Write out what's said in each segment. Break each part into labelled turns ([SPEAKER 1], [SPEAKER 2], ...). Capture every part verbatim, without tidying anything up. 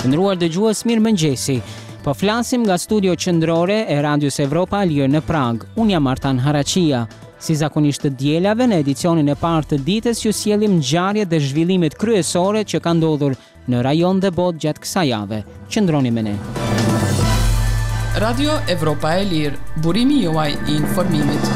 [SPEAKER 1] Të nderuar dëgjues, mirëmëngjesi. Po flasim nga studio qendrore e Radios Evropa e Lirë në Prag. Unë jam Artan Haraqia. Si zakonisht të dielave, në edicionin e parë të ditës ju sjellim ngjarjet dhe zhvillimet kryesore që kanë ndodhur në rajon dhe botë gjatë kësaj jave. Qëndroni me ne.
[SPEAKER 2] Radio Evropa e Lirë, burimi juaj i informimit.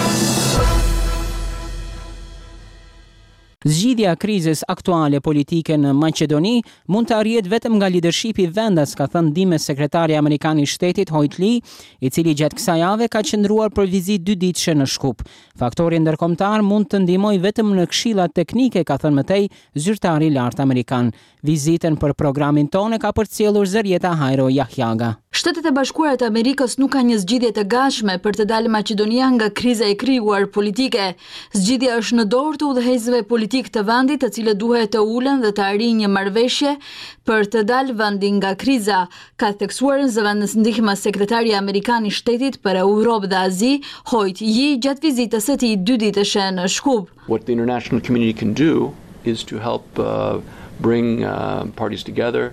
[SPEAKER 1] Zgjidhja e krizës aktuale politike në Maqedoni mund të arrihet vetëm nga lidershipi vendas, ka thënë dime sekretari amerikan i shtetit Hoyt Lee, i cili gjatë kësaj jave ka qëndruar për vizitë dyditëshe në Shkup. Faktori ndërkombëtar mund të ndihmojë vetëm në këshilla teknike, ka thënë mëtej zyrtari i lartë amerikan. Vizitën për programin tonë ka përcjellur Zërieta Hajro Jahjaga.
[SPEAKER 3] Shtetet e Bashkuara të Amerikës nuk kanë një zgjidhje të gatshme për të dalë Maqedonia nga kriza e krijuar politike. Zgjidhja është në dorë të udhëheqësve politik të vendit, të cilët duhet të ulen dhe të arrijnë një marrëveshje për të dalë vendi nga kriza, ka theksuar në zëvendës ndihmë sekretari amerikan i shtetit për Europë dhe Azi, Hoyt Lee, gjatë vizitës së tij dyditëshe në Shkup.
[SPEAKER 4] What the international community can do is to help uh, bring uh, parties together,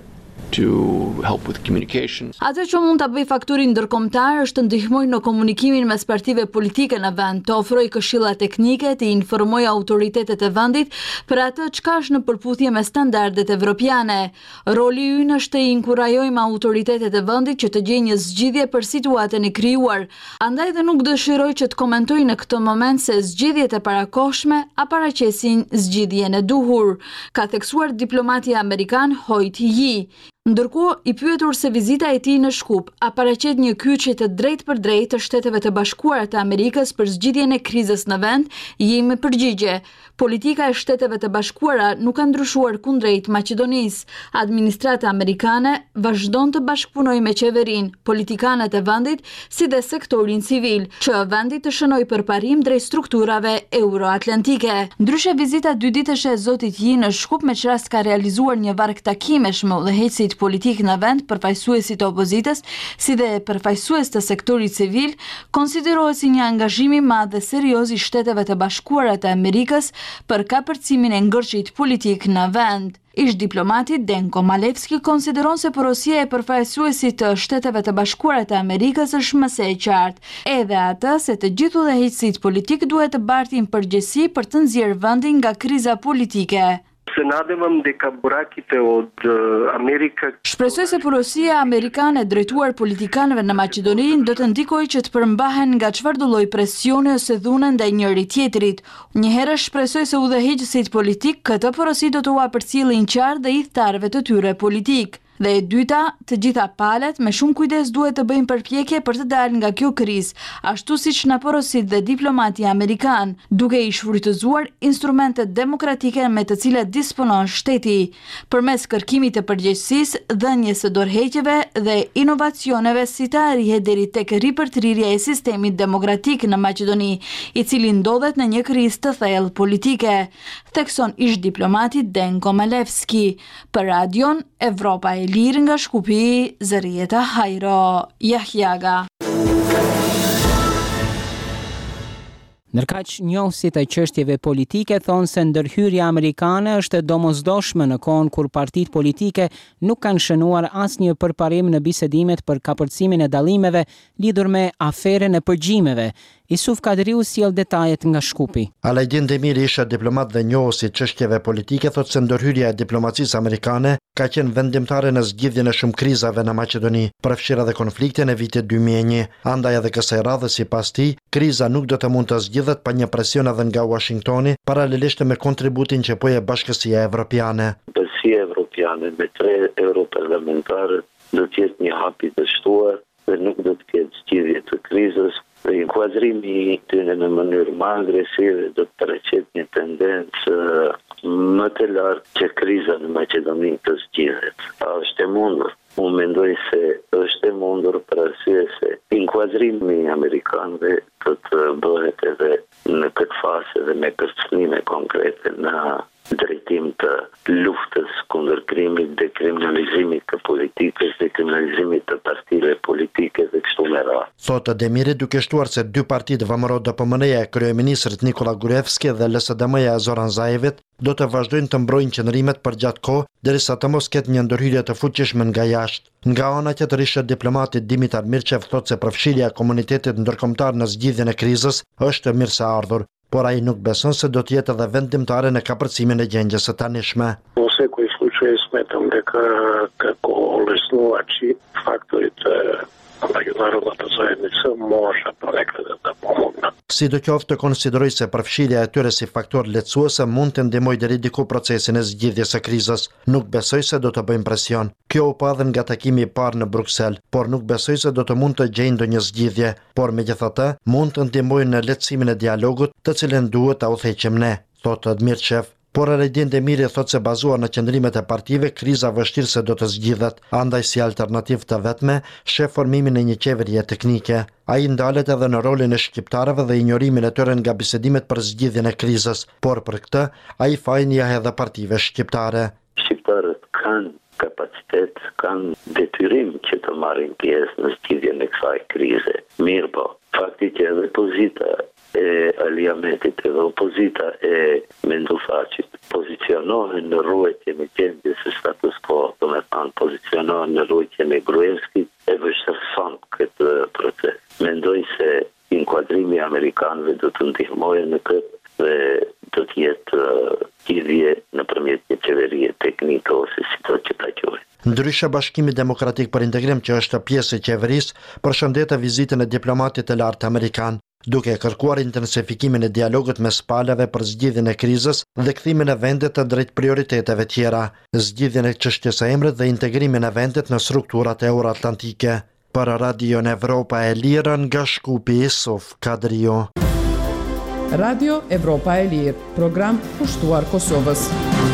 [SPEAKER 4] to help with communication.
[SPEAKER 3] Atë që mund ta bëj faktori ndërkombëtar është të ndihmojë në komunikimin mes partive politike në vend, të ofrojë këshilla teknike, të informojë autoritetet e vendit për atë çka është në përputhje me standardet evropiane. Roli ynë është të inkurajojmë autoritetet e vendit që të gjejnë një zgjidhje për situatën e krijuar. Andaj dhe nuk dëshiroj që të komentoj në këtë moment se zgjidhjet e parakohshme a paraqesin zgjidhjen e duhur, ka theksuar diplomati amerikan Hoyt Lee. Ndërkohë, i pyetur se vizita e tij në Shkup a paraqet një kyçje të drejtë për drejtë të Shteteve të Bashkuara të Amerikës për zgjidhjen e krizës në vend, jemi përgjigje. Politika e Shteteve të Bashkuara nuk ka ndryshuar kundrejt Maqedonisë. Administrata amerikane vazhdon të bashkëpunojë me qeverinë, politikanët e vendit, si dhe sektorin civil, që vendi të shënojë përparim drejt strukturave euroatlantike. Ndryshe, vizita dyditëshe e zotit Lee në Shkup me çrast ka realizuar një varg takimesh me udhëheqësit politik në vend, përfaqësuesit të opozitës, si dhe përfaqësues të sektorit civil, konsiderohet si një angazhim i madh dhe serioz i Shteteve të Bashkuara të Amerikës për kapërcimin e ngërçit politik në vend. Ish diplomati Denko Malevski konsideron se porosia e përfaqësuesit të Shteteve të Bashkuara të Amerikës është më së qartë, edhe atë se të gjithë udhëheqësit politik duhet të bartin përgjegjësi për të nxjerrë vendin nga kriza politike.
[SPEAKER 5] Se nadevам дека бураките од Америка.
[SPEAKER 3] Shpresoj se porosia amerikane drejtuar politikanëve në Maqedoni do të ndikojë që të përmbahen nga çfarëdo lloj presioni ose dhune ndaj njëri tjetrit. Njëherë shpresoj se udhëheqësit politik këtë porosi do të ua përcjellin qartë dhe idhtarëve të tyre politik. Dhe e dyta, të gjitha palët me shumë kujdes duhet të bëjnë përpjekje për të dalë nga kjo krizë, ashtu siç na porosit dhe diplomati amerikan, duke i shfrytëzuar instrumentet demokratike me të cilat disponon shteti, përmes kërkimit të përgjegjësisë, dhënies së dorëheqjeve dhe inovacioneve si të arrihet deri tek ripërtrirja e sistemit demokratik në Maqedoni, i cili ndodhet në një krizë të thellë politike, thekson ish diplomati Denko Malevski për Radion Evropa e Lirë nga Shkupi, Zërieta Hajro Jahjaga.
[SPEAKER 1] Ndërkaq njohësit e çështjeve politike thonë se ndërhyrja amerikane është e domosdoshme në kohën kur partitë politike nuk kanë shënuar asnjë përparim në bisedimet për kapërcimin e dallimeve lidhur me aferën e përgjimeve. Isuf Kadriu sjell detajet nga Shkupi.
[SPEAKER 6] Alajdin Demiri, isha diplomat dhe njohës i çështjeve politike, thotë se ndërhyrja e diplomacisë amerikane ka qenë vendimtare në zgjidhjen e shumë krizave në Maqedoni, përfshirë edhe konfliktin e vitit dy mijë e një. Andaj edhe kësaj radhe sipas tij, kriza nuk do të mund të zgjidhet pa një presion edhe nga Washingtoni, paralelisht me kontributin që poje Bashkësia Evropiane.
[SPEAKER 7] Bashkësia Evropiane me tre europarlamentarë do të jetë një hap i dështuar dhe nuk do të ketë zgjidhje të krizës. Dhe inkuadrimi i tyre në mënyrë më agresive do të paraqet një tendencë më të lartë që kriza në Maqedoni të zgjidhet. A është e mundur? Unë mendoj se është e mundur për arsye se inkuadrimi i amerikanëve do të bëhet edhe në këtë fazë dhe me kërcënime konkrete në drejtim të luftës kundër krimit, dekriminalizimit të politikës, dekriminalizimit të partive politike dhe kështu me radhë.
[SPEAKER 6] Thotë Demiri duke shtuar se dy partitë V M R O D P M N-ja e kryeministrit Nikola Gruevski dhe L S D M-ja e Zoran Zaevit do të vazhdojnë të mbrojnë qëndrimet për gjatë kohë derisa të mos ketë një ndërhyrje të fuqishme nga jashtë. Nga ana tjetërisht, diplomati Dimitar Mirçev thotë se përfshirja e komunitetit ndërkombëtar në zgjidhjen e krizës është mirëseardhur, por ai nuk beson se do të jetë edhe vendimtare në kapërcimin e gjendjes së tanishme.
[SPEAKER 8] Ose ku isključuje smetom дека како olesnuvači faktorit međunarodната zajednica može ponekad da pomogne.
[SPEAKER 6] Sidoqoftë konsideroj se përfshirja e tyre si faktor lehtësuese mund të ndihmojë deri diku procesin e zgjidhjes së krizës. Nuk besoj se do të bëjmë presion. Kjo u pa edhe nga takimi i parë në Bruksel, por nuk besoj se do të mund të gjejnë ndonjë zgjidhje, por megjithatë mund të ndihmojnë në lehtësimin e dialogut, të cilën duhet ta udhëheqim ne, thotë Mirçev. Por Redin Demiri thotë se bazuar në qëndrimet e partive, kriza vështirë se do të zgjidhet, andaj si alternativë të vetme, sheh formimin e një qeverie teknike. Ai ndalet edhe në rolin e shqiptarëve dhe injorimin e tyre nga bisedimet për zgjidhjen e krizës, por për këtë ai fajin ja edhe partive shqiptare.
[SPEAKER 7] Shqiptarët kanë kapacitet, kanë detyrim që të marrin pjesë në zgjidhjen e kësaj krize. Mirë po, fakti që edhe pozita e Aliametit edhe opozita e Mendufaqit pozicionohen në ruajtjen e gjendjes së status quo, do të thonë pozicionohen në ruajtjen e Gruevskit, e vështirëson këtë proces. Mendoj se inkuadrimi amerikanëve do të ndihmojë në këtë dhe do të jetë lidhje nëpërmjet një qeverie teknike ose si do të ta quajë.
[SPEAKER 6] Ndryshe, Bashkimi Demokratik për Integrim, që është pjesë e qeverisë, përshëndet vizitën e diplomatit të lartë amerikan, duke kërkuar intensifikimin e dialogut mes palëve për zgjidhjen e krizës dhe kthimin e vendit të drejt prioriteteve tjera, zgjidhjen e çështjes së emrit dhe integrimin e vendit në strukturat euroatlantike. Për Radio Evropa e Lirë, nga Shkupi, Isuf Kadrio.
[SPEAKER 2] Radio Evropa e Lirë, program pushtuar Kosovës.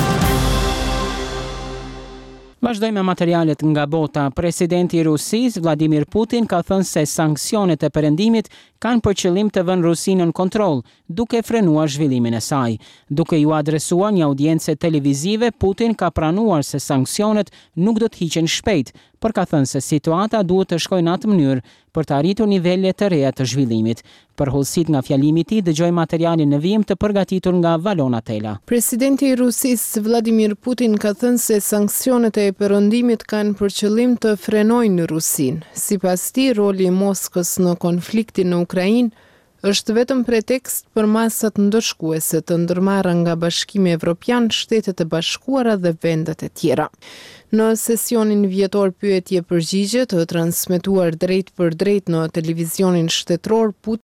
[SPEAKER 1] Vazhdojmë me materialet nga bota. Presidenti i Rusisë, Vladimir Putin, ka thënë se sanksionet e perëndimit kanë për qëllim të vënë Rusinë në kontroll, duke frenuar zhvillimin e saj. Duke ju adresuar një audiencë televizive, Putin ka pranuar se sanksionet nuk do të hiqen shpejt, por ka thënë se situata duhet të shkojë në atë mënyrë për të arritur nivele të reja të zhvillimit. Për hollësit nga fjalimi i tij, dëgjoj materialin në vijim të përgatitur nga Valona Tela.
[SPEAKER 9] Presidenti i Rusisë Vladimir Putin ka thënë se sanksionet e perëndimit kanë për qëllim të frenojnë Rusinë. Sipas tij, roli i Moskës në konfliktin në Ukrainë është vetëm pretekst për masat ndëshkuese të ndërmarra nga Bashkimi Evropian, Shtetet e Bashkuara dhe vendet e tjera. Në sesionin vjetor pyetje përgjigje të transmetuar drejt për drejt në televizionin shtetëror, Putin